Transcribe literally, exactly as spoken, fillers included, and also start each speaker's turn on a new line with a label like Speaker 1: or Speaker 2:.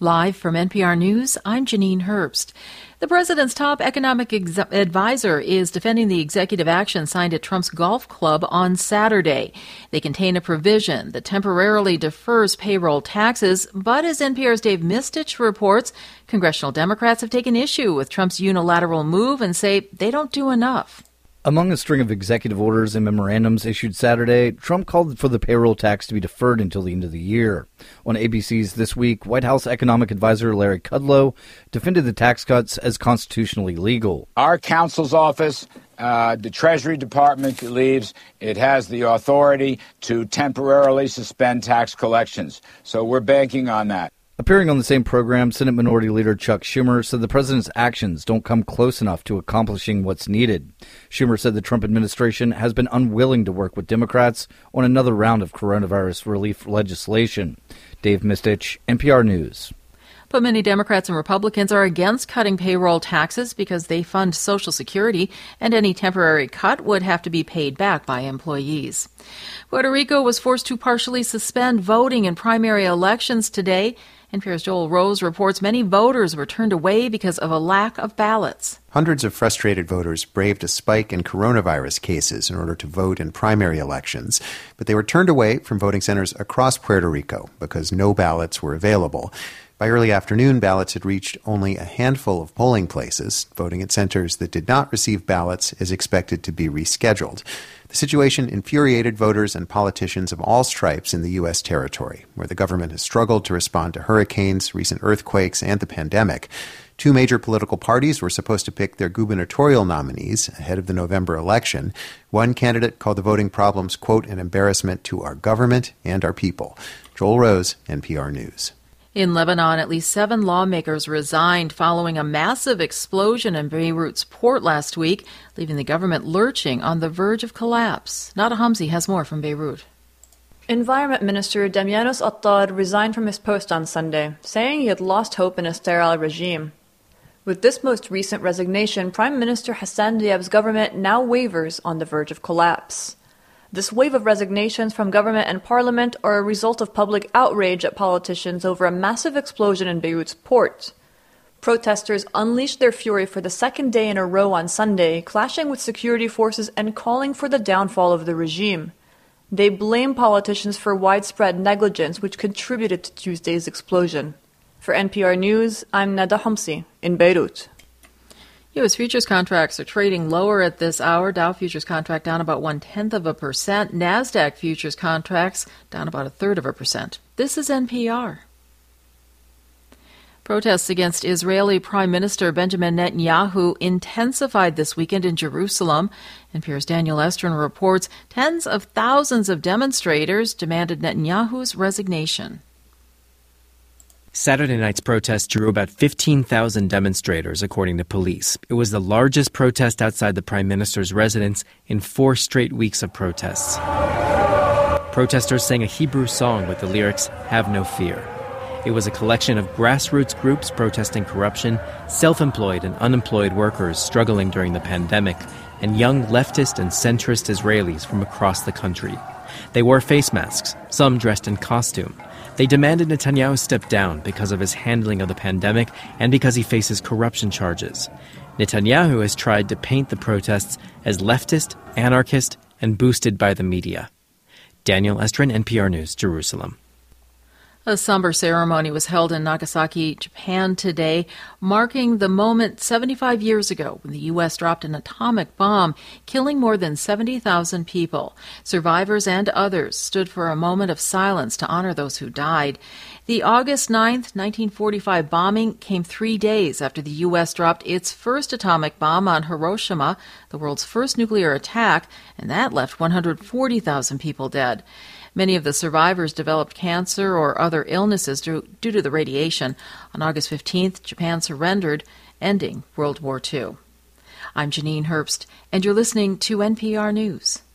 Speaker 1: Live from N P R News, I'm Janine Herbst. The president's top economic ex- advisor is defending the executive action signed at Trump's golf club on Saturday. They contain a provision that temporarily defers payroll taxes, but as N P R's Dave Mistich reports, congressional Democrats have taken issue with Trump's unilateral move and say they don't do enough.
Speaker 2: Among a string of executive orders and memorandums issued Saturday, Trump called for the payroll tax to be deferred until the end of the year. On A B C's This Week, White House economic advisor Larry Kudlow defended the tax cuts as constitutionally legal.
Speaker 3: Our counsel's office, uh, the Treasury Department believes it has the authority to temporarily suspend tax collections. So we're banking on that.
Speaker 2: Appearing on the same program, Senate Minority Leader Chuck Schumer said the president's actions don't come close enough to accomplishing what's needed. Schumer said the Trump administration has been unwilling to work with Democrats on another round of coronavirus relief legislation. Dave Mistich, N P R News.
Speaker 1: But many Democrats and Republicans are against cutting payroll taxes because they fund Social Security, and any temporary cut would have to be paid back by employees. Puerto Rico was forced to partially suspend voting in primary elections today. N P R's Joel Rose reports many voters were turned away because of a lack of ballots.
Speaker 4: Hundreds of frustrated voters braved a spike in coronavirus cases in order to vote in primary elections, but they were turned away from voting centers across Puerto Rico because no ballots were available. By early afternoon, ballots had reached only a handful of polling places. Voting at centers that did not receive ballots is expected to be rescheduled. The situation infuriated voters and politicians of all stripes in the U S territory, where the government has struggled to respond to hurricanes, recent earthquakes, and the pandemic. Two major political parties were supposed to pick their gubernatorial nominees ahead of the November election. One candidate called the voting problems, quote, an embarrassment to our government and our people. Joel Rose, N P R News.
Speaker 1: In Lebanon, at least seven lawmakers resigned following a massive explosion in Beirut's port last week, leaving the government lurching on the verge of collapse. Nada Hamzi has more from Beirut.
Speaker 5: Environment Minister Damianos Attar resigned from his post on Sunday, saying he had lost hope in a sterile regime. With this most recent resignation, Prime Minister Hassan Diab's government now wavers on the verge of collapse. This wave of resignations from government and parliament are a result of public outrage at politicians over a massive explosion in Beirut's port. Protesters unleashed their fury for the second day in a row on Sunday, clashing with security forces and calling for the downfall of the regime. They blame politicians for widespread negligence, which contributed to Tuesday's explosion. For N P R News, I'm Nada Hamzi in Beirut.
Speaker 1: U S futures contracts are trading lower at this hour. Dow futures contract down about one-tenth of a percent. NASDAQ futures contracts down about a third of a percent. This is N P R. Protests against Israeli Prime Minister Benjamin Netanyahu intensified this weekend in Jerusalem. N P R's Daniel Estrin reports tens of thousands of demonstrators demanded Netanyahu's resignation.
Speaker 6: Saturday night's protest drew about fifteen thousand demonstrators, according to police. It was the largest protest outside the prime minister's residence in four straight weeks of protests. Protesters sang a Hebrew song with the lyrics, "Have no fear." It was a collection of grassroots groups protesting corruption, self-employed and unemployed workers struggling during the pandemic, and young leftist and centrist Israelis from across the country. They wore face masks, some dressed in costume. They demanded Netanyahu step down because of his handling of the pandemic and because he faces corruption charges. Netanyahu has tried to paint the protests as leftist, anarchist, and boosted by the media. Daniel Estrin, N P R News, Jerusalem.
Speaker 1: A somber ceremony was held in Nagasaki, Japan today, marking the moment seventy-five years ago when the U S dropped an atomic bomb, killing more than seventy thousand people. Survivors and others stood for a moment of silence to honor those who died. The August ninth, nineteen forty-five bombing came three days after the U S dropped its first atomic bomb on Hiroshima, the world's first nuclear attack, and that left one hundred forty thousand people dead. Many of the survivors developed cancer or other illnesses due, due to the radiation. On August fifteenth, Japan surrendered, ending World War Two. I'm Janine Herbst, and you're listening to N P R News.